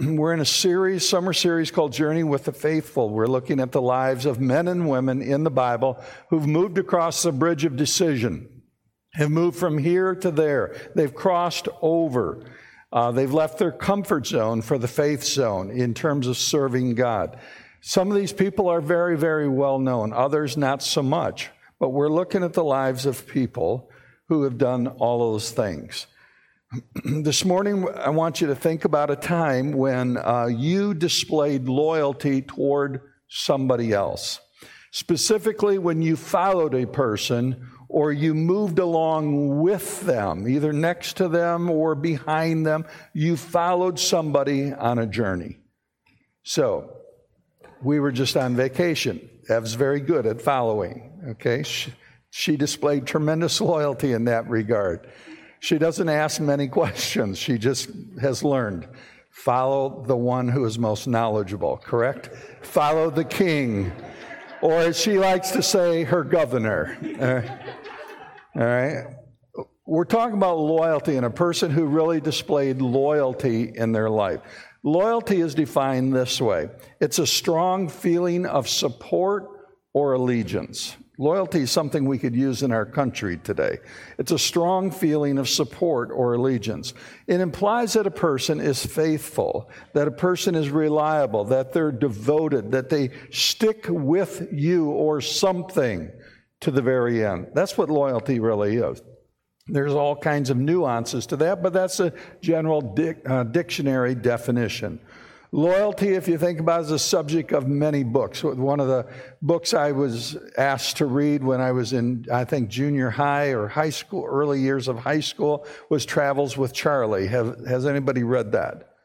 We're in a summer series called Journey with the Faithful. We're looking at the lives of men and women in the Bible who've moved across the bridge of decision, have moved from here to there. They've crossed over. They've left their comfort zone for the faith zone in terms of serving God. Some of these people are very, very well known. Others not so much. But we're looking at the lives of people who have done all those things. This morning, I want you to think about a time when you displayed loyalty toward somebody else. Specifically, when you followed a person or you moved along with them, either next to them or behind them, you followed somebody on a journey. So, we were just on vacation. Ev's very good at following, okay? She displayed tremendous loyalty in that regard. She doesn't ask many questions. She just has learned. Follow the one who is most knowledgeable, correct? Follow the king. Or as she likes to say, her governor. All right? We're talking about loyalty and a person who really displayed loyalty in their life. Loyalty is defined this way. It's a strong feeling of support or allegiance. Loyalty is something we could use in our country today. It's a strong feeling of support or allegiance. It implies that a person is faithful, that a person is reliable, that they're devoted, that they stick with you or something to the very end. That's what loyalty really is. There's all kinds of nuances to that, but that's a general dictionary definition. Loyalty, if you think about it, is a subject of many books. One of the books I was asked to read when I was in, I think, junior high or high school, early years of high school, was Travels with Charlie. Has anybody read that?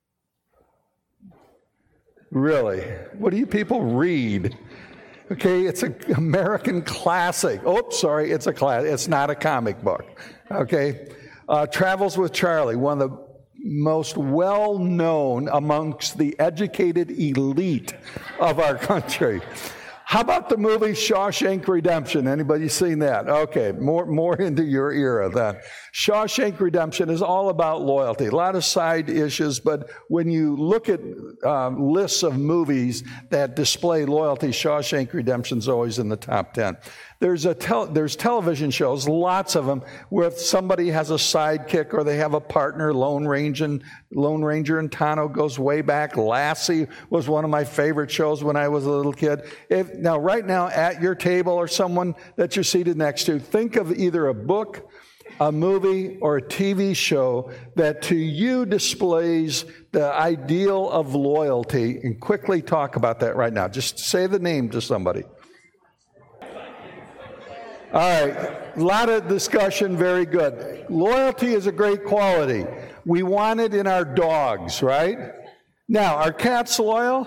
Really? What do you people read? Okay, it's an American classic. Oh, sorry, it's a class. It's not a comic book. Okay, Travels with Charlie, one of the most well-known amongst the educated elite of our country. How about the movie Shawshank Redemption? Anybody seen that? Okay, more into your era then. Shawshank Redemption is all about loyalty. A lot of side issues, but when you look at lists of movies that display loyalty, Shawshank Redemption is always in the top 10. There's television shows, lots of them, where somebody has a sidekick or they have a partner. Lone Ranger and Tonto goes way back. Lassie was one of my favorite shows when I was a little kid. Now, right now, at your table or someone that you're seated next to, think of either a book, a movie, or a TV show that to you displays the ideal of loyalty, and quickly talk about that right now. Just say the name to somebody. All right, a lot of discussion, very good. Loyalty is a great quality. We want it in our dogs, right? Now, are cats loyal?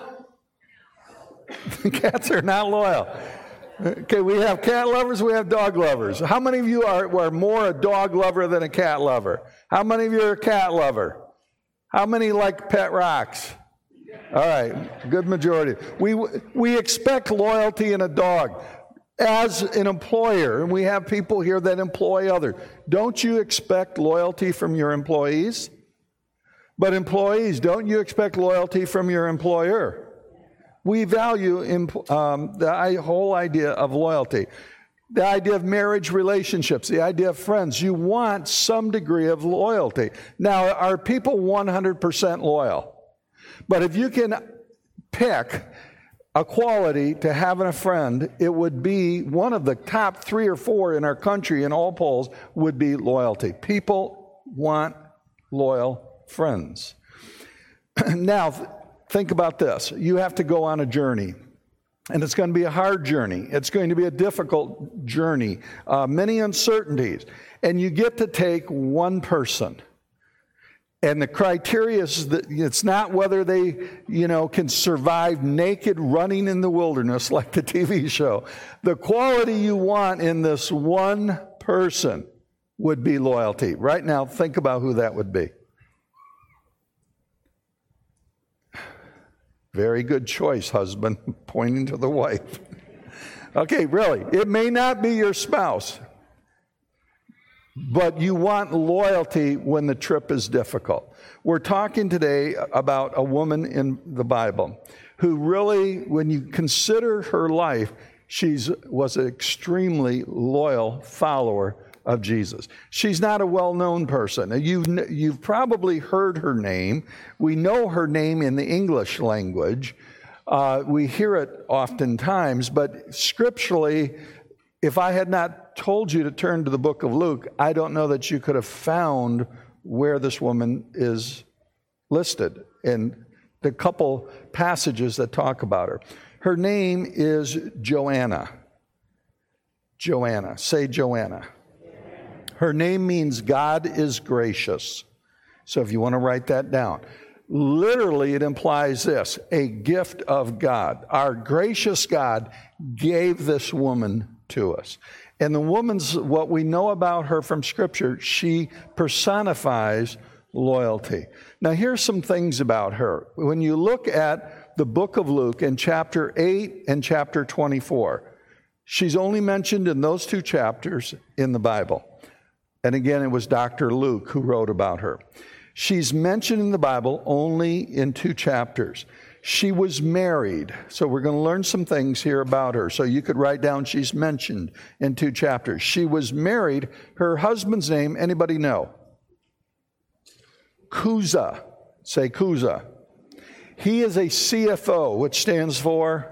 Cats are not loyal. Okay, we have cat lovers, we have dog lovers. How many of you are more a dog lover than a cat lover? How many of you are a cat lover? How many like pet rocks? All right, good majority. We expect loyalty in a dog. As an employer, and we have people here that employ others, don't you expect loyalty from your employees? But employees, don't you expect loyalty from your employer? We value the whole idea of loyalty, the idea of marriage relationships, the idea of friends. You want some degree of loyalty. Now, are people 100% loyal? But if you can pick a quality to have in a friend, it would be one of the top 3 or 4 in our country in all polls would be loyalty. People want loyal friends. Now, think about this. You have to go on a journey, and it's going to be a hard journey. It's going to be a difficult journey, many uncertainties, and you get to take one person. And the criteria is that it's not whether they, can survive naked running in the wilderness like the TV show. The quality you want in this one person would be loyalty. Right now, think about who that would be. Very good choice, husband, pointing to the wife. Okay, really, it may not be your spouse. but you want loyalty when the trip is difficult. We're talking today about a woman in the Bible who really, when you consider her life, was an extremely loyal follower of Jesus. She's not a well-known person. You've probably heard her name. We know her name in the English language. We hear it oftentimes, but scripturally, if I had not told you to turn to the book of Luke, I don't know that you could have found where this woman is listed in the couple passages that talk about her. Her name is Joanna. Joanna. Say Joanna. Her name means God is gracious. So if you want to write that down. Literally, it implies this, a gift of God. Our gracious God gave this woman to us. And the woman's, what we know about her from Scripture, she personifies loyalty. Now, here's some things about her. When you look at the book of Luke in chapter 8 and chapter 24, she's only mentioned in those two chapters in the Bible. And again, it was Dr. Luke who wrote about her. She's mentioned in the Bible only in two chapters. She was married. So we're going to learn some things here about her. So you could write down she's mentioned in two chapters. She was married. Her husband's name, anybody know? Chuza. Say Chuza. He is a CFO, which stands for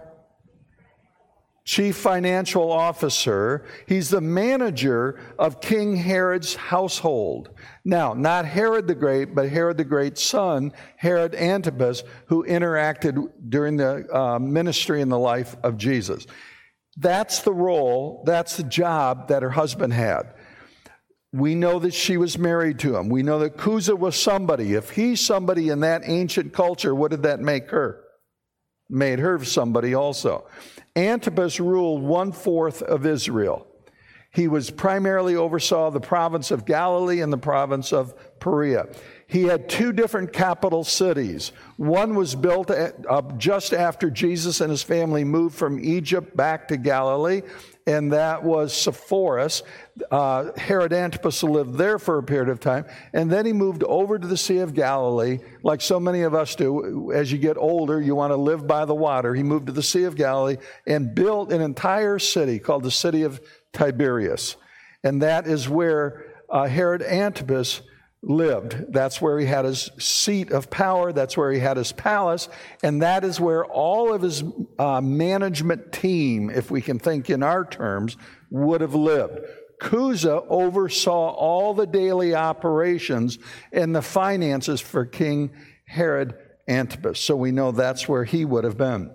Chief Financial Officer. He's the manager of King Herod's household. Now, not Herod the Great, but Herod the Great's son, Herod Antipas, who interacted during the ministry and the life of Jesus. That's the role, that's the job that her husband had. We know that she was married to him. We know that Chuza was somebody. If he's somebody in that ancient culture, what did that make her? Made her somebody also. Antipas ruled 1/4 of Israel. He was primarily oversaw the province of Galilee and the province of Perea. He had two different capital cities. One was built just after Jesus and his family moved from Egypt back to Galilee, and that was Sepphoris. Herod Antipas lived there for a period of time, and then he moved over to the Sea of Galilee, like so many of us do. As you get older, you want to live by the water. He moved to the Sea of Galilee and built an entire city called the city of Tiberias, and that is where Herod Antipas lived. That's where he had his seat of power. That's where he had his palace. And that is where all of his management team, if we can think in our terms, would have lived. Chuza oversaw all the daily operations and the finances for King Herod Antipas. So we know that's where he would have been.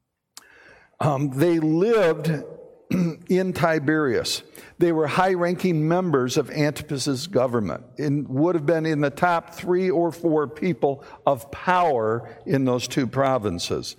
They lived in Tiberias. They were high-ranking members of Antipas's government and would have been in the top 3 or 4 people of power in those two provinces.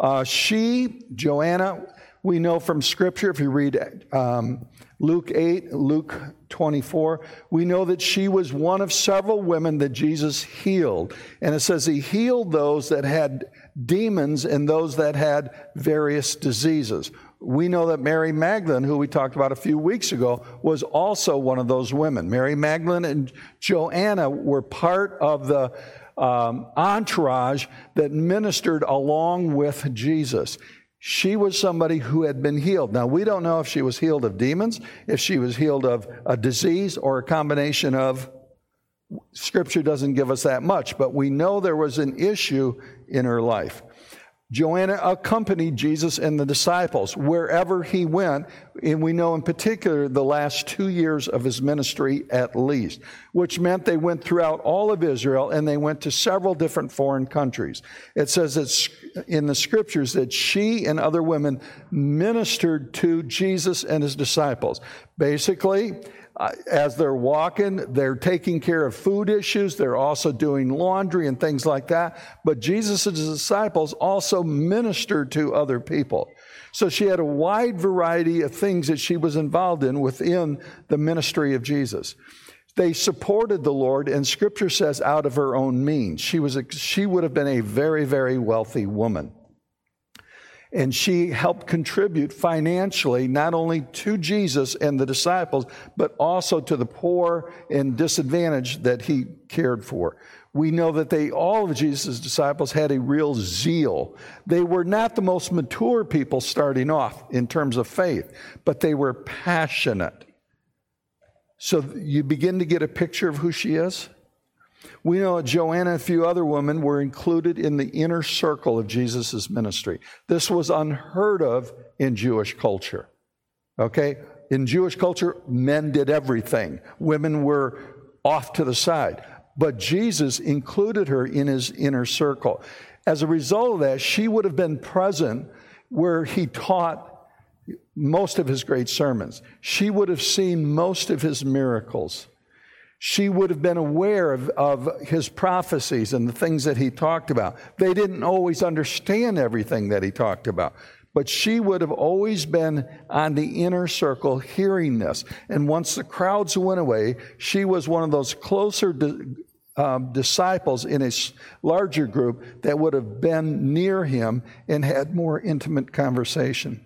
Joanna, we know from Scripture, if you read Luke 8, Luke 24, we know that she was one of several women that Jesus healed. And it says he healed those that had demons and those that had various diseases. We know that Mary Magdalene, who we talked about a few weeks ago, was also one of those women. Mary Magdalene and Joanna were part of the entourage that ministered along with Jesus. She was somebody who had been healed. Now, we don't know if she was healed of demons, if she was healed of a disease, or a combination of. Scripture doesn't give us that much, but we know there was an issue in her life. Joanna accompanied Jesus and the disciples wherever he went, and we know in particular the last 2 years of his ministry at least, which meant they went throughout all of Israel and they went to several different foreign countries. It says it's in the Scriptures that she and other women ministered to Jesus and his disciples. Basically, as they're walking, they're taking care of food issues. They're also doing laundry and things like that. But Jesus and his disciples also ministered to other people. So she had a wide variety of things that she was involved in within the ministry of Jesus. They supported the Lord, and Scripture says out of her own means. She would have been a very, very wealthy woman. And she helped contribute financially, not only to Jesus and the disciples, but also to the poor and disadvantaged that he cared for. We know that all of Jesus' disciples had a real zeal. They were not the most mature people starting off in terms of faith, but they were passionate. So you begin to get a picture of who she is. We know that Joanna and a few other women were included in the inner circle of Jesus' ministry. This was unheard of in Jewish culture. Okay? In Jewish culture, men did everything. Women were off to the side. But Jesus included her in his inner circle. As a result of that, she would have been present where he taught most of his great sermons. She would have seen most of his miracles. She would have been aware of his prophecies and the things that he talked about. They didn't always understand everything that he talked about, but she would have always been on the inner circle hearing this. And once the crowds went away, she was one of those closer disciples in a larger group that would have been near him and had more intimate conversation.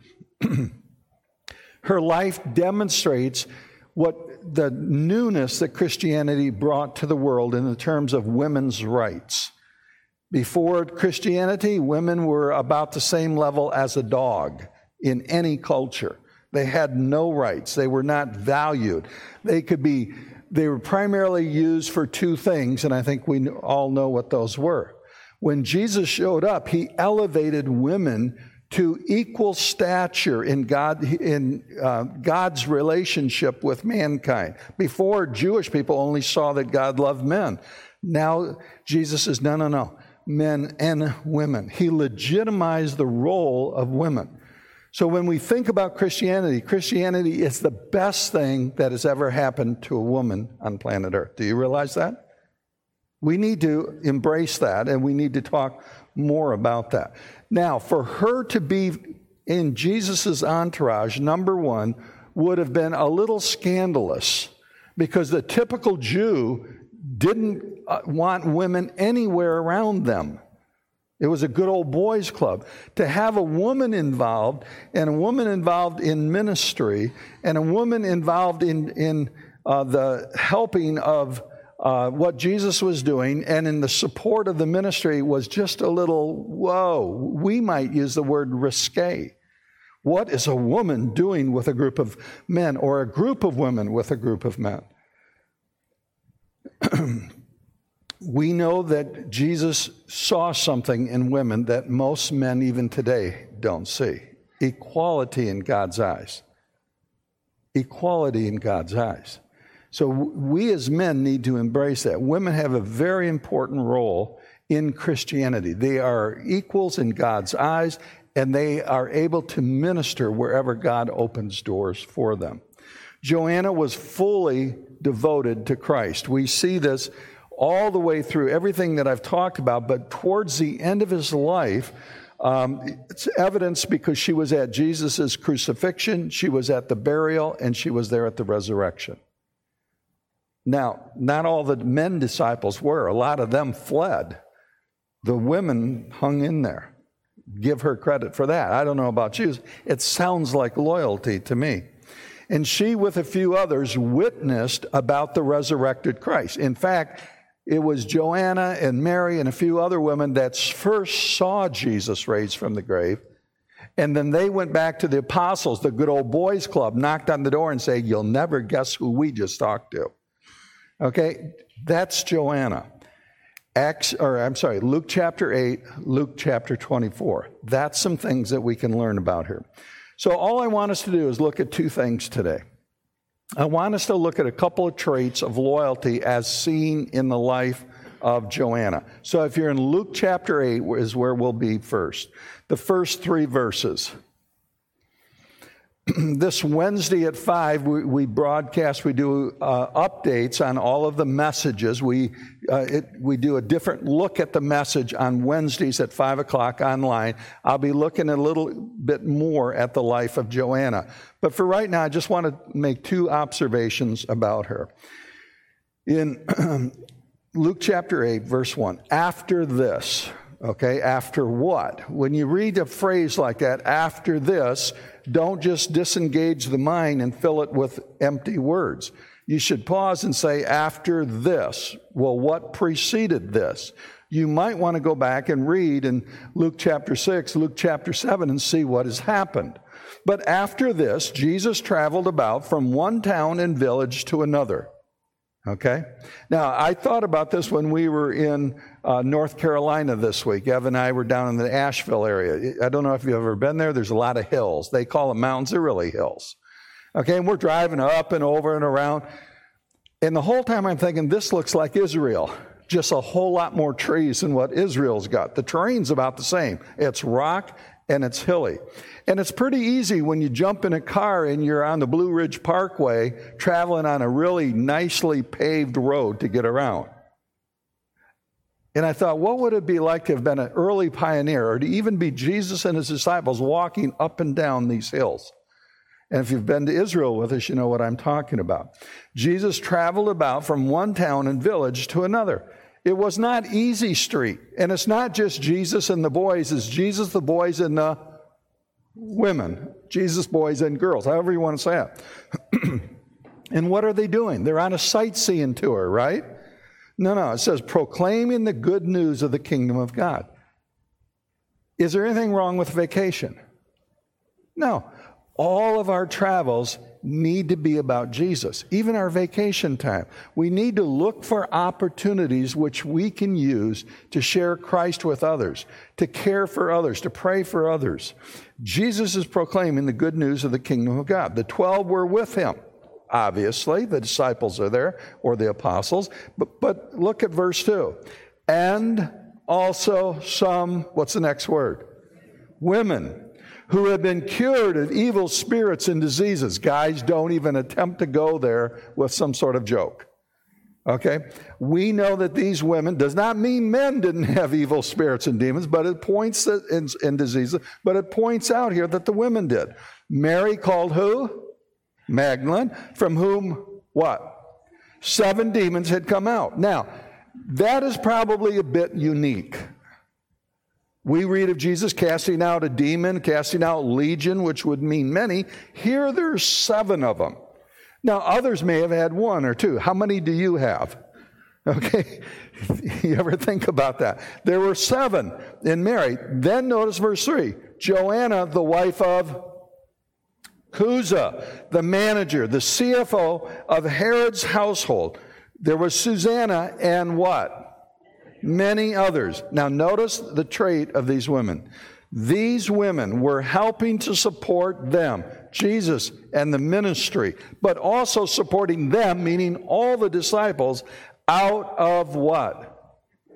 Her life demonstrates what the newness that Christianity brought to the world in the terms of women's rights. Before Christianity, women were about the same level as a dog in any culture. They had no rights. They were not valued. They were primarily used for two things, and I think we all know what those were. When Jesus showed up, he elevated women to equal stature in God's relationship with mankind. Before, Jewish people only saw that God loved men. Now, Jesus says, no, men and women. He legitimized the role of women. So when we think about Christianity, Christianity is the best thing that has ever happened to a woman on planet Earth. Do you realize that? We need to embrace that, and we need to talk more about that. Now, for her to be in Jesus' entourage, number one, would have been a little scandalous because the typical Jew didn't want women anywhere around them. It was a good old boys club. To have a woman involved, and a woman involved in ministry, and a woman involved in the helping of what Jesus was doing and in the support of the ministry was just a little, whoa, we might use the word risque. What is a woman doing with a group of men, or a group of women with a group of men? We know that Jesus saw something in women that most men even today don't see. Equality in God's eyes. Equality in God's eyes. So we as men need to embrace that. Women have a very important role in Christianity. They are equals in God's eyes, and they are able to minister wherever God opens doors for them. Joanna was fully devoted to Christ. We see this all the way through everything that I've talked about, but towards the end of his life, it's evidence because she was at Jesus' crucifixion, she was at the burial, and she was there at the resurrection. Now, not all the men disciples were. A lot of them fled. The women hung in there. Give her credit for that. I don't know about you. It sounds like loyalty to me. And she, with a few others, witnessed about the resurrected Christ. In fact, it was Joanna and Mary and a few other women that first saw Jesus raised from the grave. And then they went back to the apostles, the good old boys club, knocked on the door and said, "You'll never guess who we just talked to." Okay, that's Joanna. Luke chapter 8, Luke chapter 24. That's some things that we can learn about her. So all I want us to do is look at two things today. I want us to look at a couple of traits of loyalty as seen in the life of Joanna. So if you're in Luke chapter 8 is where we'll be first. The first 3 verses. This Wednesday at 5, we broadcast, we do updates on all of the messages. We do a different look at the message on Wednesdays at 5 o'clock online. I'll be looking a little bit more at the life of Joanna. But for right now, I just want to make 2 observations about her. In Luke chapter 8, verse 1, after this, Okay, after what? When you read a phrase like that, after this, don't just disengage the mind and fill it with empty words. You should pause and say, after this. Well, what preceded this? You might want to go back and read in Luke chapter 6, Luke chapter 7, and see what has happened. But after this, Jesus traveled about from one town and village to another. Okay? Now, I thought about this when we were in North Carolina this week. Ev and I were down in the Asheville area. I don't know if you've ever been there. There's a lot of hills. They call them mountains. They're really hills. Okay, and we're driving up and over and around. And the whole time I'm thinking, this looks like Israel. Just a whole lot more trees than what Israel's got. The terrain's about the same. It's rock and it's hilly. And it's pretty easy when you jump in a car and you're on the Blue Ridge Parkway traveling on a really nicely paved road to get around. And I thought, what would it be like to have been an early pioneer or to even be Jesus and his disciples walking up and down these hills? And if you've been to Israel with us, you know what I'm talking about. Jesus traveled about from one town and village to another. It was not easy street. And it's not just Jesus and the boys. It's Jesus, the boys, and the women. Jesus, boys, and girls, however you want to say it. And what are they doing? They're on a sightseeing tour, right? No. It says proclaiming the good news of the kingdom of God. Is there anything wrong with vacation? No. All of our travels need to be about Jesus, even our vacation time. We need to look for opportunities which we can use to share Christ with others, to care for others, to pray for others. Jesus is proclaiming the good news of the kingdom of God. The 12 were with him. Obviously, the disciples are there, or the apostles. But look at verse 2. And also some, what's the next word? Women who have been cured of evil spirits and diseases. Guys, don't even attempt to go there with some sort of joke. Okay? We know that these women, does not mean men didn't have evil spirits and demons, but it points in diseases, but it points out here that the women did. Mary called who? Magdalene, from whom what? 7 demons had come out. Now, that is probably a bit unique. We read of Jesus casting out a demon, casting out legion, which would mean many. Here there's 7 of them. Now, others may have had 1 or 2. How many do you have? Okay, you ever think about that? There were 7 in Mary. Then notice verse 3. Joanna, the wife of Chuza, the manager, the CFO of Herod's household. There was Susanna and what? Many others. Now notice the trait of these women. These women were helping to support them, Jesus and the ministry, but also supporting them, meaning all the disciples, out of what?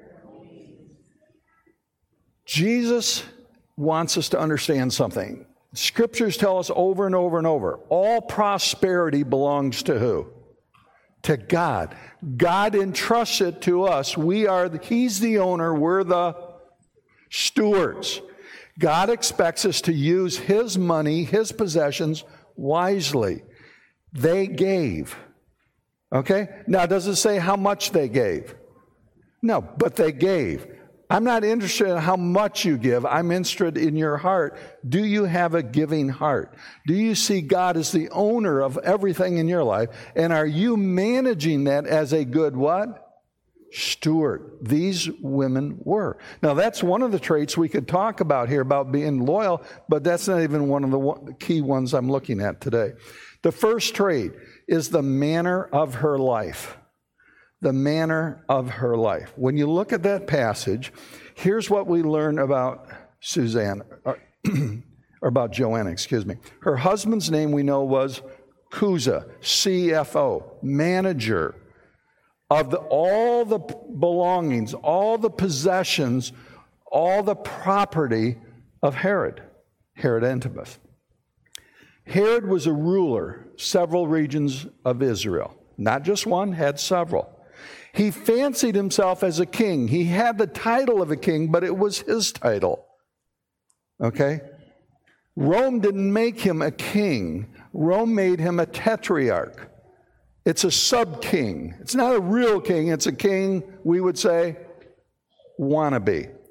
Jesus wants us to understand something. Scriptures tell us over and over and over, all prosperity belongs to who? To God. God entrusts it to us. He's the owner. We're the stewards. God expects us to use his money, his possessions wisely. They gave. Okay? Now, does it say how much they gave? No, but they gave. I'm not interested in how much you give. I'm interested in your heart. Do you have a giving heart? Do you see God as the owner of everything in your life? And are you managing that as a good what? Steward. These women were. Now, that's one of the traits we could talk about here about being loyal, but that's not even one of the key ones I'm looking at today. The first trait is the manner of her life. The manner of her life. When you look at that passage, here's what we learn about Susanna, or about Joanna, excuse me. Her husband's name we know was Chuza, CFO, manager of all the belongings, all the possessions, all the property of Herod Antipas. Herod was a ruler, several regions of Israel. Not just one, had several. He fancied himself as a king. He had the title of a king, but it was his title. Okay? Rome didn't make him a king. Rome made him a tetrarch. It's a sub-king. It's not a real king. It's a king, we would say, wannabe.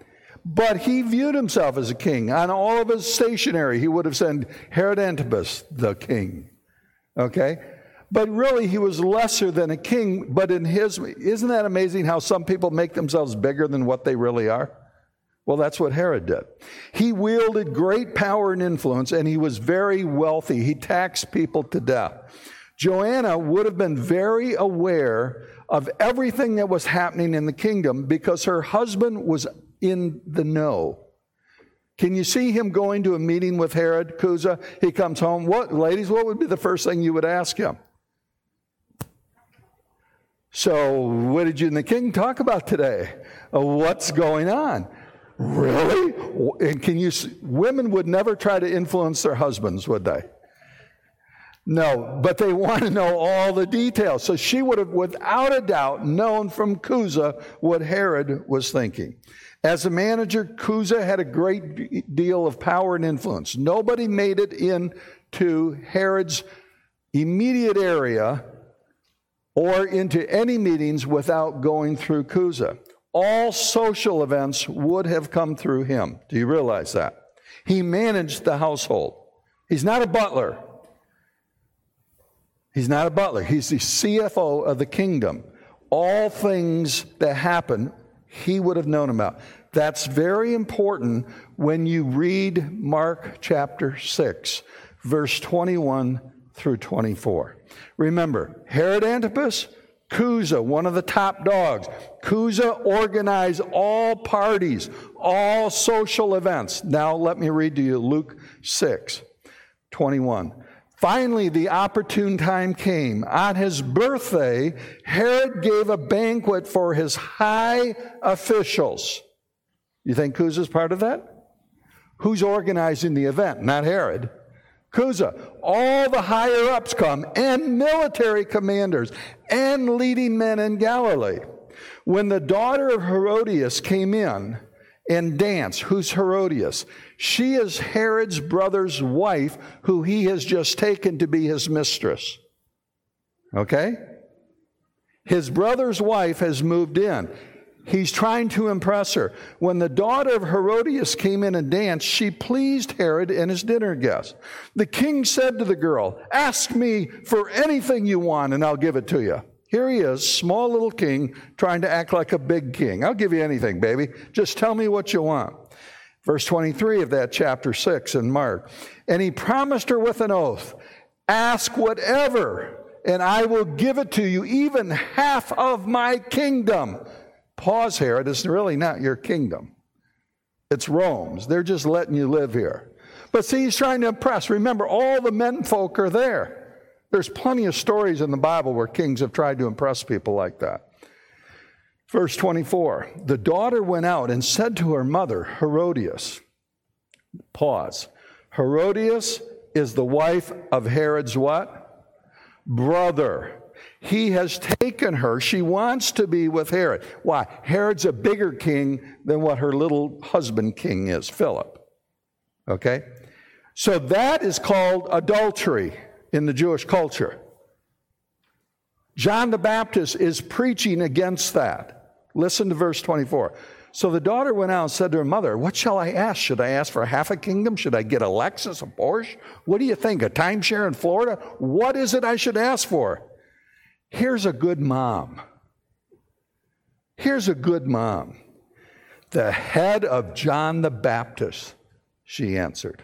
But he viewed himself as a king. On all of his stationery, he would have said, Herod Antipas, the king. Okay? But really, he was lesser than a king. But isn't that amazing how some people make themselves bigger than what they really are? Well, that's what Herod did. He wielded great power and influence, and he was very wealthy. He taxed people to death. Joanna would have been very aware of everything that was happening in the kingdom because her husband was in the know. Can you see him going to a meeting with Herod, Chuza? He comes home. Ladies, what would be the first thing you would ask him? So, what did you and the king talk about today? What's going on? Really? And women would never try to influence their husbands, would they? No, but they want to know all the details. So she would have, without a doubt, known from Chuza what Herod was thinking. As a manager, Chuza had a great deal of power and influence. Nobody made it into Herod's immediate area or into any meetings without going through Chuza. All social events would have come through him. Do you realize that? He managed the household. He's not a butler. He's not a butler. He's the CFO of the kingdom. All things that happen, he would have known about. That's very important when you read Mark chapter 6, verse 21 through 24. Remember, Herod Antipas, Chuza, one of the top dogs. Chuza organized all parties, all social events. Now let me read to you Luke 6, 21. Finally, the opportune time came. On his birthday, Herod gave a banquet for his high officials. You think Chuza's part of that? Who's organizing the event? Not Herod. Chuza. All the higher-ups come, and military commanders, and leading men in Galilee. When the daughter of Herodias came in and danced, who's Herodias? She is Herod's brother's wife, who he has just taken to be his mistress. Okay? His brother's wife has moved in. He's trying to impress her. When the daughter of Herodias came in and danced, she pleased Herod and his dinner guests. The king said to the girl, "Ask me for anything you want, and I'll give it to you." Here he is, small little king, trying to act like a big king. I'll give you anything, baby. Just tell me what you want. Verse 23 of that chapter 6 in Mark. And he promised her with an oath, "Ask whatever, and I will give it to you, even half of my kingdom." Pause, Herod. It's really not your kingdom. It's Rome's. They're just letting you live here. But see, he's trying to impress. Remember, all the menfolk are there. There's plenty of stories in the Bible where kings have tried to impress people like that. Verse 24, the daughter went out and said to her mother, Herodias. Pause. Herodias is the wife of Herod's what? Brother. He has taken her. She wants to be with Herod. Why? Herod's a bigger king than what her little husband king is, Philip. Okay? So that is called adultery in the Jewish culture. John the Baptist is preaching against that. Listen to verse 24. So the daughter went out and said to her mother, "What shall I ask? Should I ask for half a kingdom? Should I get a Lexus, a Porsche? What do you think, a timeshare in Florida? What is it I should ask for?" Here's a good mom. Here's a good mom. "The head of John the Baptist," she answered.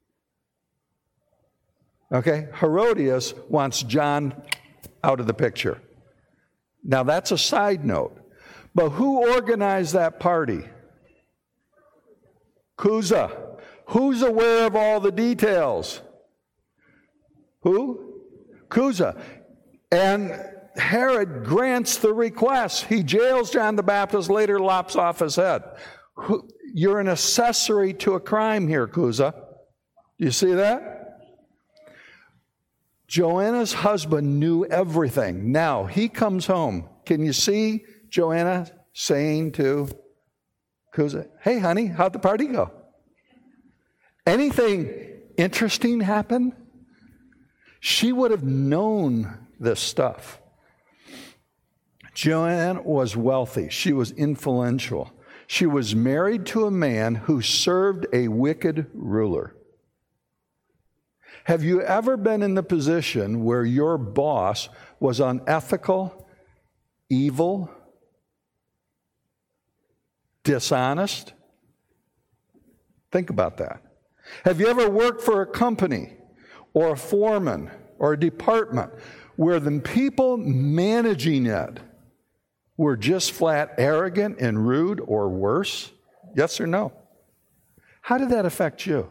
Okay, Herodias wants John out of the picture. Now that's a side note. But who organized that party? Chuza. Who's aware of all the details? Who? Chuza. And Herod grants the request. He jails John the Baptist, later lops off his head. You're an accessory to a crime here, Chuza. Do you see that? Joanna's husband knew everything. Now, he comes home. Can you see Joanna saying to Chuza, "Hey, honey, how'd the party go? Anything interesting happen?" She would have known this stuff. Joanna was wealthy. She was influential. She was married to a man who served a wicked ruler. Have you ever been in the position where your boss was unethical, evil, dishonest? Think about that. Have you ever worked for a company or a foreman or a department where the people managing it were just flat arrogant and rude or worse? Yes or no? How did that affect you?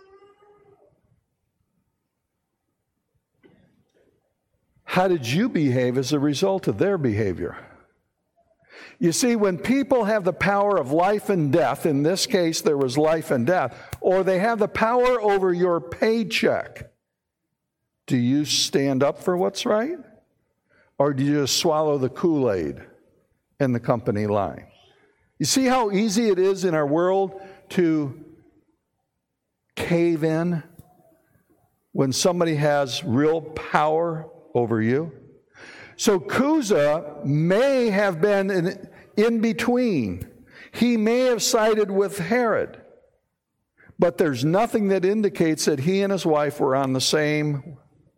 How did you behave as a result of their behavior? You see, when people have the power of life and death, in this case there was life and death, or they have the power over your paycheck, do you stand up for what's right? Or do you just swallow the Kool-Aid and the company line? You see how easy it is in our world to cave in when somebody has real power over you? So Chuza may have been in between. He may have sided with Herod. But there's nothing that indicates that he and his wife were on the same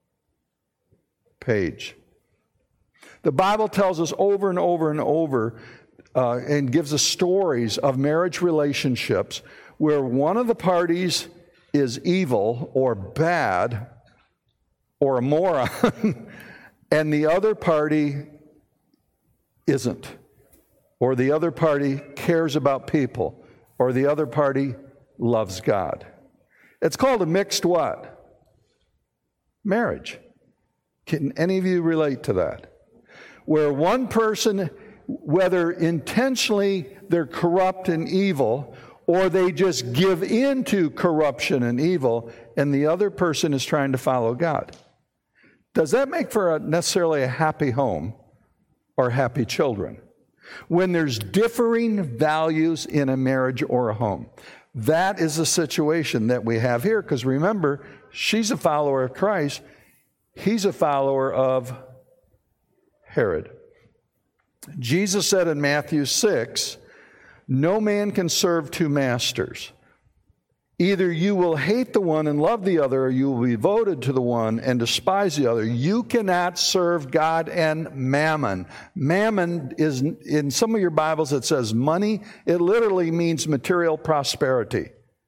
page. The Bible tells us over and over and over and gives us stories of marriage relationships where one of the parties is evil or bad or a moron and the other party isn't, or the other party cares about people, or the other party loves God. It's called a mixed what? Marriage. Can any of you relate to that? Where one person, whether intentionally they're corrupt and evil, or they just give in to corruption and evil, and the other person is trying to follow God. Does that make for necessarily a happy home or happy children? When there's differing values in a marriage or a home. That is the situation that we have here, because remember, she's a follower of Christ. He's a follower of Herod. Jesus said in Matthew 6, "No man can serve two masters. Either you will hate the one and love the other, or you will be devoted to the one and despise the other. You cannot serve God and mammon." Mammon is, in some of your Bibles it says money. It literally means material prosperity.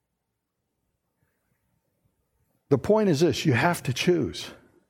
The point is this: you have to choose.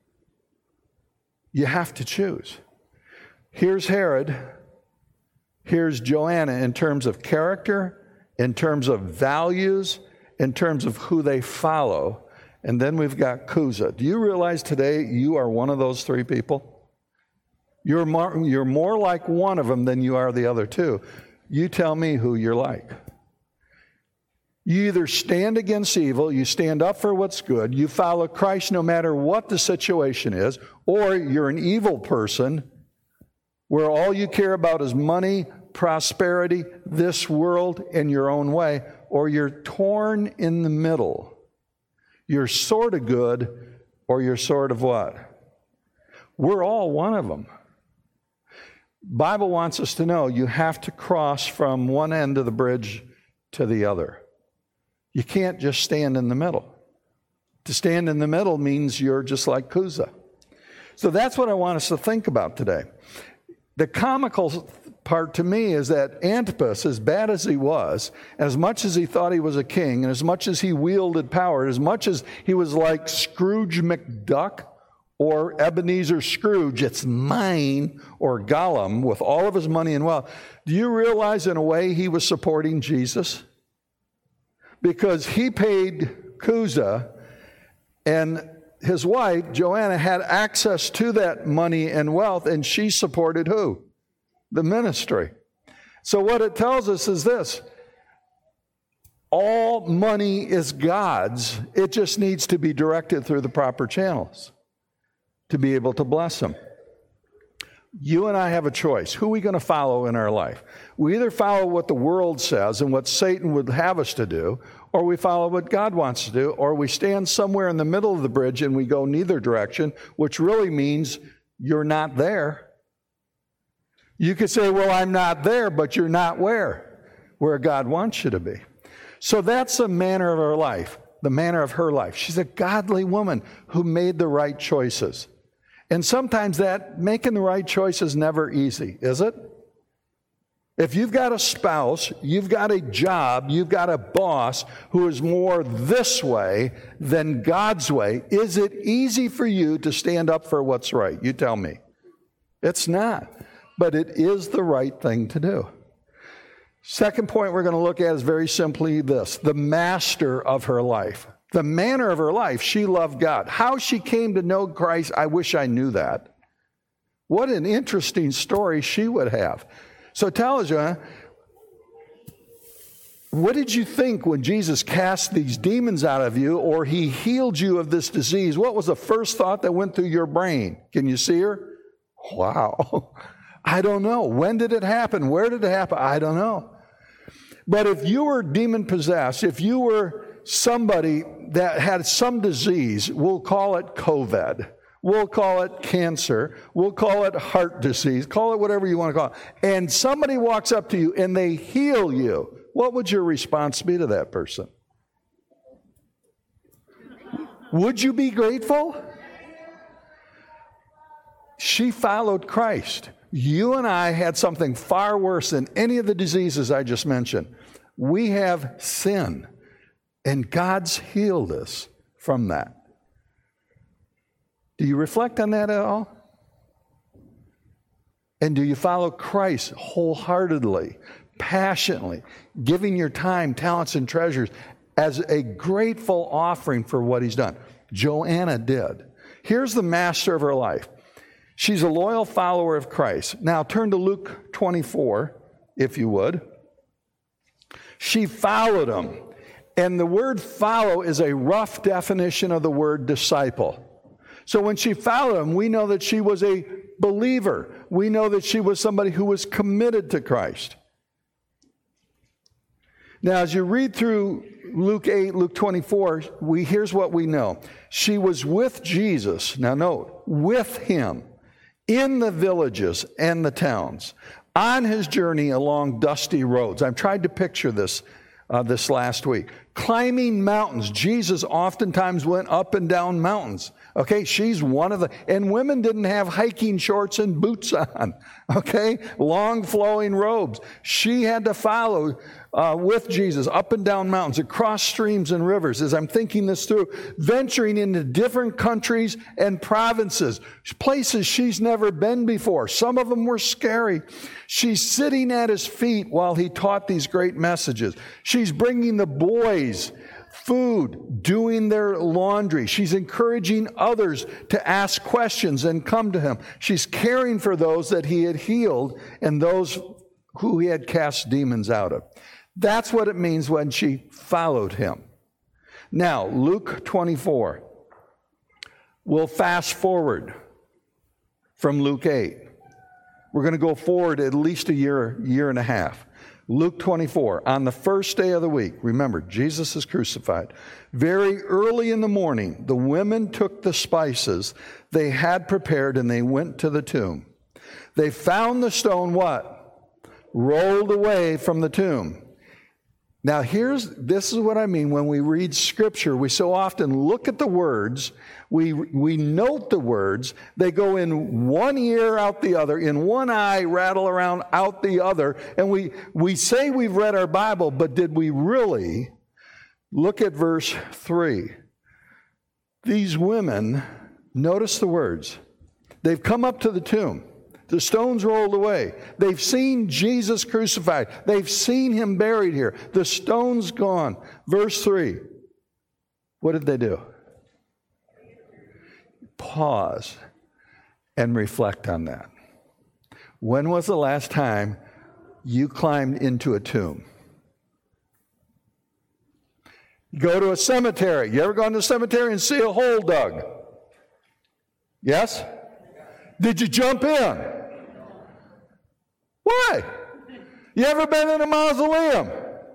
You have to choose. Here's Herod. Here's Joanna in terms of character, in terms of values, in terms of who they follow. And then we've got Chuza. Do you realize today you are one of those three people? You're more like one of them than you are the other two. You tell me who you're like. You either stand against evil, you stand up for what's good, you follow Christ no matter what the situation is, or you're an evil person where all you care about is money, prosperity, this world, and your own way, or you're torn in the middle. You're sort of good, or you're sort of what? We're all one of them. Bible wants us to know you have to cross from one end of the bridge to the other. You can't just stand in the middle. To stand in the middle means you're just like Chuza. So that's what I want us to think about today. The comical part to me is that Antipas, as bad as he was, as much as he thought he was a king, and as much as he wielded power, as much as he was like Scrooge McDuck or Ebenezer Scrooge, it's mine, or Gollum with all of his money and wealth, do you realize in a way he was supporting Jesus? Because he paid Chuza, and his wife, Joanna, had access to that money and wealth, and she supported who? The ministry. So what it tells us is this: all money is God's. It just needs to be directed through the proper channels to be able to bless them. You and I have a choice. Who are we going to follow in our life? We either follow what the world says and what Satan would have us to do, or we follow what God wants to do, or we stand somewhere in the middle of the bridge and we go neither direction, which really means you're not there. You could say, well, I'm not there, but you're not where? where God wants you to be. So that's the manner of her life, the manner of her life. She's a godly woman who made the right choices. And sometimes that making the right choice is never easy, is it? If you've got a spouse, you've got a job, you've got a boss who is more this way than God's way, is it easy for you to stand up for what's right? You tell me. It's not, but it is the right thing to do. Second point we're going to look at is very simply this: the master of her life. The manner of her life, she loved God. How she came to know Christ, I wish I knew that. What an interesting story she would have. So tell us, what did you think when Jesus cast these demons out of you or he healed you of this disease? What was the first thought that went through your brain? Can you see her? Wow. I don't know. When did it happen? Where did it happen? I don't know. But if you were demon possessed, if you were somebody that had some disease, we'll call it COVID. We'll call it cancer. We'll call it heart disease. Call it whatever you want to call it. And somebody walks up to you and they heal you. What would your response be to that person? Would you be grateful? She followed Christ. You and I had something far worse than any of the diseases I just mentioned. We have sin. And God's healed us from that. Do you reflect on that at all? And do you follow Christ wholeheartedly, passionately, giving your time, talents, and treasures as a grateful offering for what he's done? Joanna did. Here's the master of her life. She's a loyal follower of Christ. Now turn to Luke 24, if you would. She followed him. And the word follow is a rough definition of the word disciple. So when she followed him, we know that she was a believer. We know that she was somebody who was committed to Christ. Now, as you read through Luke 8, Luke 24, here's what we know. She was with Jesus, now note, with him, in the villages and the towns, on his journey along dusty roads. I've tried to picture this last week. Climbing mountains. Jesus oftentimes went up and down mountains. Okay, she's one of the, and women didn't have hiking shorts and boots on. Okay, long flowing robes. She had to follow with Jesus up and down mountains, across streams and rivers, as I'm thinking this through, venturing into different countries and provinces, places she's never been before. Some of them were scary. She's sitting at his feet while he taught these great messages. She's bringing the boys food, doing their laundry. She's encouraging others to ask questions and come to him. She's caring for those that he had healed and those who he had cast demons out of. That's what it means when she followed him. Now, Luke 24. We'll fast forward from Luke 8. We're going to go forward at least a year and a half. Luke 24, on the first day of the week, remember, Jesus is crucified. Very early in the morning, the women took the spices they had prepared and they went to the tomb. They found the stone what? Rolled away from the tomb. Now this is what I mean when we read Scripture. We so often look at the words, we note the words, they go in one ear, out the other, in one eye, rattle around, out the other, and we say we've read our Bible, but did we really? Look at verse 3. These women, notice the words, they've come up to the tomb. The stone's rolled away. They've seen Jesus crucified. They've seen him buried here. The stone's gone. Verse 3. What did they do? Pause and reflect on that. When was the last time you climbed into a tomb? Go to a cemetery. You ever gone to a cemetery and see a hole dug? Yes? Did you jump in? Why? You ever been in a mausoleum?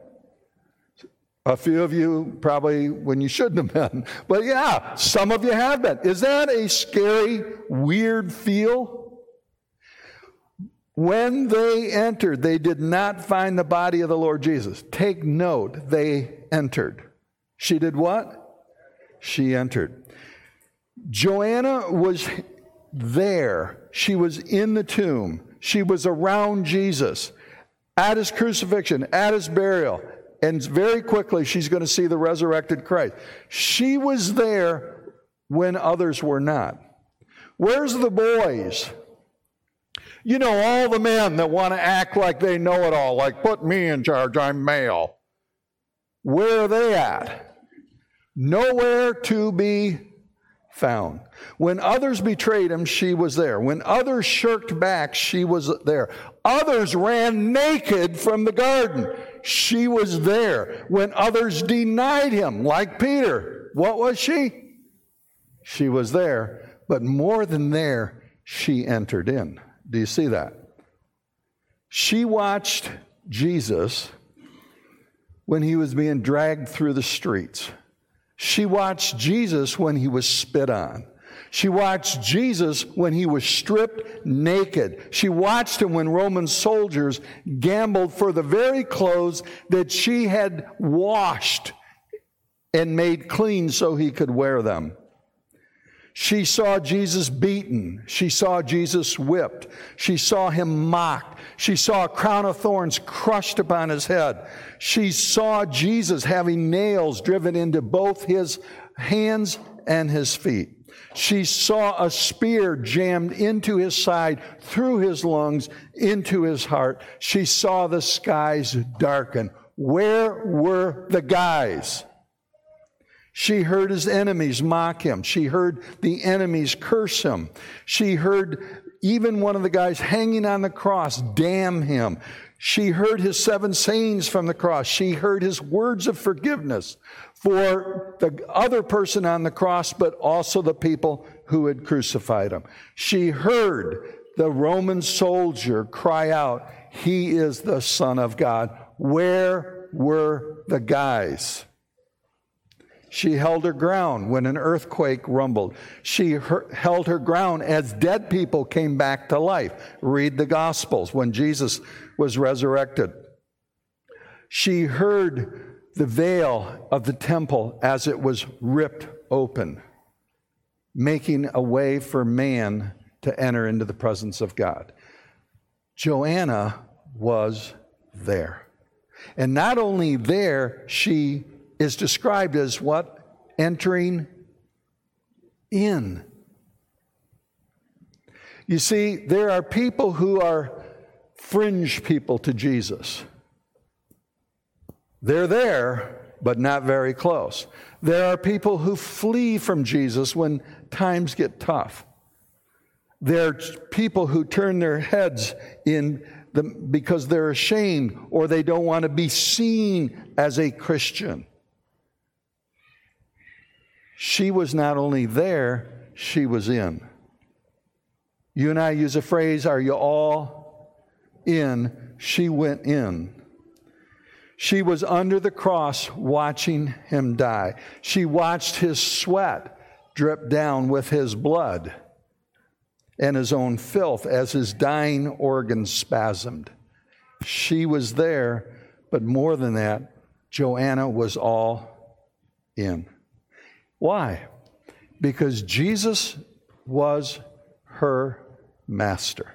A few of you probably when you shouldn't have been. But yeah, some of you have been. Is that a scary, weird feel? When they entered, they did not find the body of the Lord Jesus. Take note, they entered. She did what? She entered. Joanna was there. She was in the tomb. She was around Jesus at his crucifixion, at his burial. And very quickly, she's going to see the resurrected Christ. She was there when others were not. Where's the boys? You know, all the men that want to act like they know it all, like, put me in charge, I'm male. Where are they at? Nowhere to be found. When others betrayed him, she was there. When others shirked back, she was there. Others ran naked from the garden. She was there. When others denied him, like Peter, what was she? She was there. But more than there, she entered in. Do you see that? She watched Jesus when he was being dragged through the streets. She watched Jesus when he was spit on. She watched Jesus when he was stripped naked. She watched him when Roman soldiers gambled for the very clothes that she had washed and made clean so he could wear them. She saw Jesus beaten. She saw Jesus whipped. She saw him mocked. She saw a crown of thorns crushed upon his head. She saw Jesus having nails driven into both his hands and his feet. She saw a spear jammed into his side, through his lungs, into his heart. She saw the skies darken. Where were the guys? She heard his enemies mock him. She heard the enemies curse him. She heard even one of the guys hanging on the cross damn him. She heard his 7 sayings from the cross. She heard his words of forgiveness for the other person on the cross, but also the people who had crucified him. She heard the Roman soldier cry out, "He is the Son of God." Where were the guys? She held her ground when an earthquake rumbled. She held her ground as dead people came back to life. Read the Gospels when Jesus was resurrected. She heard the veil of the temple as it was ripped open, making a way for man to enter into the presence of God. Joanna was there. And not only there, she is described as what? Entering in. You see, there are people who are fringe people to Jesus. They're there, but not very close. There are people who flee from Jesus when times get tough. There are people who turn their heads because they're ashamed or they don't want to be seen as a Christian. She was not only there, she was in. You and I use a phrase, are you all in? She went in. She was under the cross watching him die. She watched his sweat drip down with his blood and his own filth as his dying organs spasmed. She was there, but more than that, Joanna was all in. Why? Because Jesus was her master.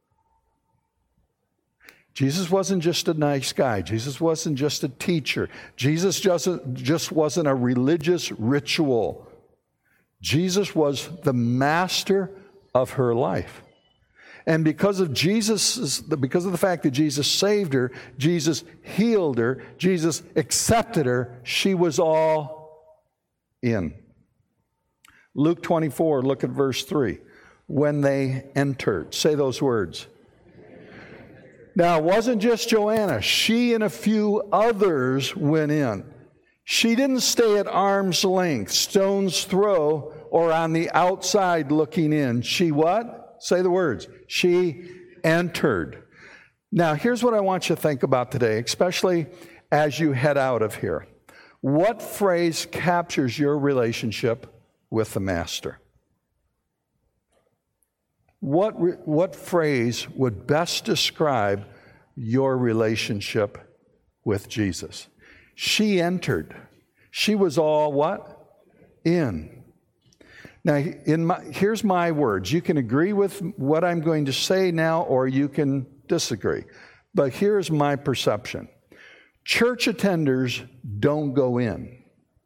Jesus wasn't just a nice guy. Jesus wasn't just a teacher. Jesus just wasn't a religious ritual. Jesus was the master of her life. And because of the fact that Jesus saved her, Jesus healed her, Jesus accepted her, she was all in. Luke 24, look at verse 3. When they entered, say those words. Now, it wasn't just Joanna. She and a few others went in. She didn't stay at arm's length, stone's throw, or on the outside looking in. She what? Say the words. She entered. Now, here's what I want you to think about today, especially as you head out of here. What phrase captures your relationship with the Master? What phrase would best describe your relationship with Jesus? She entered. She was all what? In. Now, here's my words. You can agree with what I'm going to say now, or you can disagree. But here's my perception. Church attenders don't go in.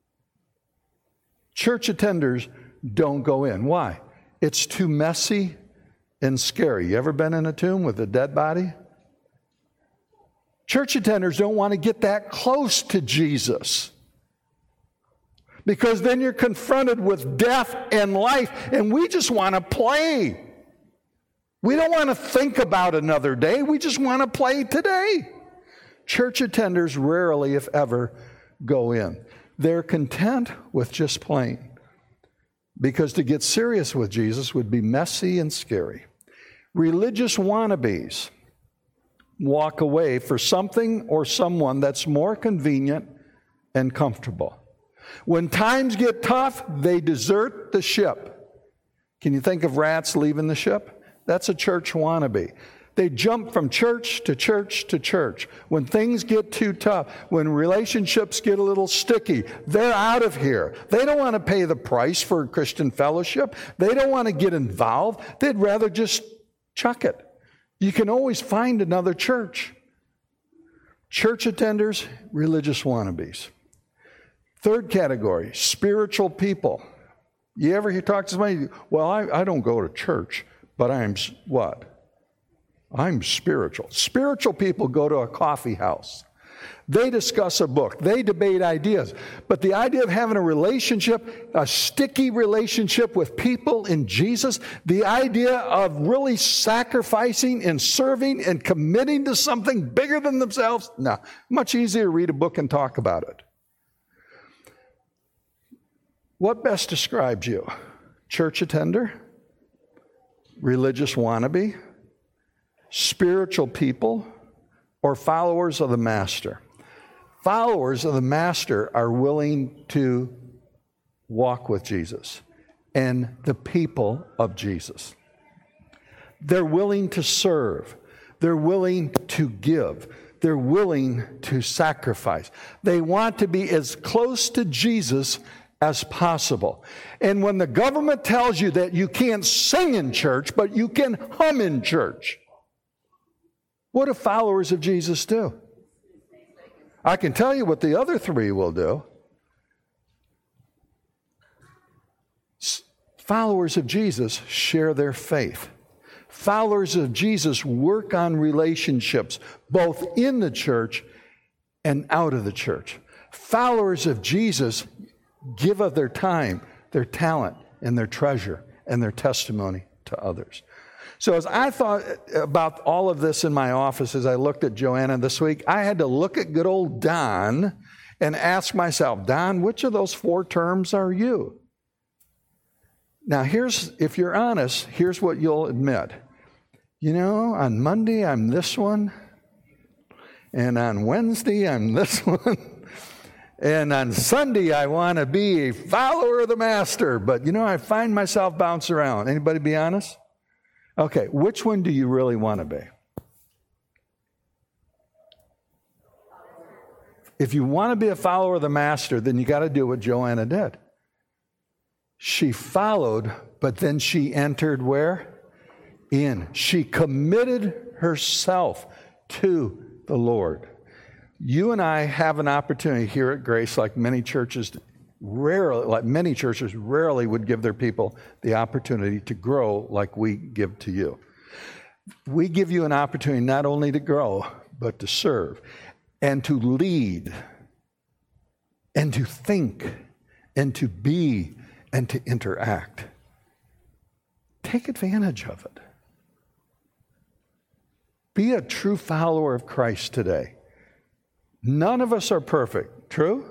Church attenders don't go in. Why? It's too messy and scary. You ever been in a tomb with a dead body? Church attenders don't want to get that close to Jesus, because then you're confronted with death and life, and we just want to play. We don't want to think about another day. We just want to play today. Church attenders rarely, if ever, go in. They're content with just playing, because to get serious with Jesus would be messy and scary. Religious wannabes walk away for something or someone that's more convenient and comfortable. When times get tough, they desert the ship. Can you think of rats leaving the ship? That's a church wannabe. They jump from church to church to church. When things get too tough, when relationships get a little sticky, they're out of here. They don't want to pay the price for Christian fellowship. They don't want to get involved. They'd rather just chuck it. You can always find another church. Church attenders, religious wannabes. Third category, spiritual people. You ever talk to somebody, well, I don't go to church, but I'm what? I'm spiritual. Spiritual people go to a coffee house. They discuss a book. They debate ideas. But the idea of having a relationship, a sticky relationship with people in Jesus, the idea of really sacrificing and serving and committing to something bigger than themselves, no. Much easier to read a book and talk about it. What best describes you? Church attender? Religious wannabe? Spiritual people? Or followers of the Master? Followers of the Master are willing to walk with Jesus and the people of Jesus. They're willing to serve. They're willing to give. They're willing to sacrifice. They want to be as close to Jesus as possible. And when the government tells you that you can't sing in church, but you can hum in church, what do followers of Jesus do? I can tell you what the other three will do. Followers of Jesus share their faith. Followers of Jesus work on relationships, both in the church and out of the church. Followers of Jesus give of their time, their talent, and their treasure, and their testimony to others. So as I thought about all of this in my office, as I looked at Joanna this week, I had to look at good old Don and ask myself, Don, which of those four terms are you? Now if you're honest, here's what you'll admit. You know, on Monday I'm this one, and on Wednesday I'm this one, and on Sunday I want to be a follower of the Master, but you know, I find myself bounce around. Anybody be honest? Okay, which one do you really want to be? If you want to be a follower of the Master, then you got to do what Joanna did. She followed, but then she entered where? In. She committed herself to the Lord. You and I have an opportunity here at Grace, like many churches rarely would give their people the opportunity to grow like we give to you. We give you an opportunity not only to grow, but to serve and to lead and to think and to be and to interact. Take advantage of it. Be a true follower of Christ today. None of us are perfect, true?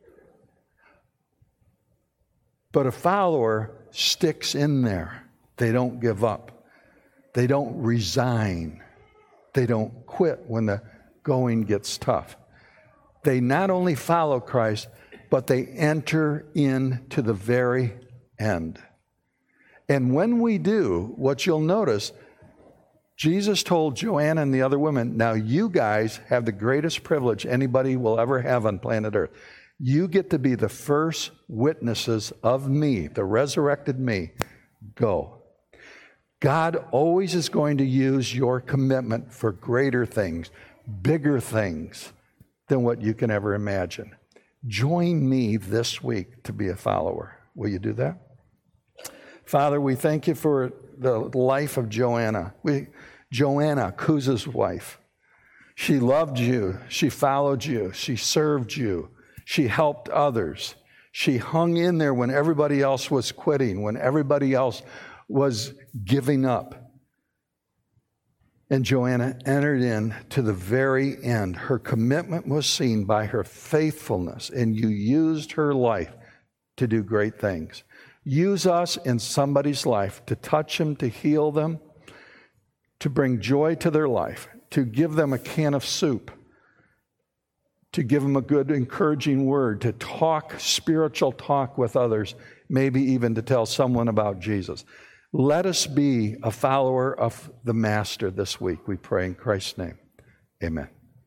But a follower sticks in there. They don't give up. They don't resign. They don't quit when the going gets tough. They not only follow Christ, but they enter into the very end. And when we do, what you'll notice, Jesus told Joanna and the other women, now you guys have the greatest privilege anybody will ever have on planet Earth. You get to be the first witnesses of me, the resurrected me. Go. God always is going to use your commitment for greater things, bigger things than what you can ever imagine. Join me this week to be a follower. Will you do that? Father, we thank you for the life of Joanna. Joanna, Cusa's wife. She loved you. She followed you. She served you. She helped others. She hung in there when everybody else was quitting, when everybody else was giving up. And Joanna entered in to the very end. Her commitment was seen by her faithfulness, and you used her life to do great things. Use us in somebody's life to touch them, to heal them, to bring joy to their life, to give them a can of soup, to give them a good, encouraging word, to talk spiritual talk with others, maybe even to tell someone about Jesus. Let us be a follower of the Master this week, we pray in Christ's name. Amen.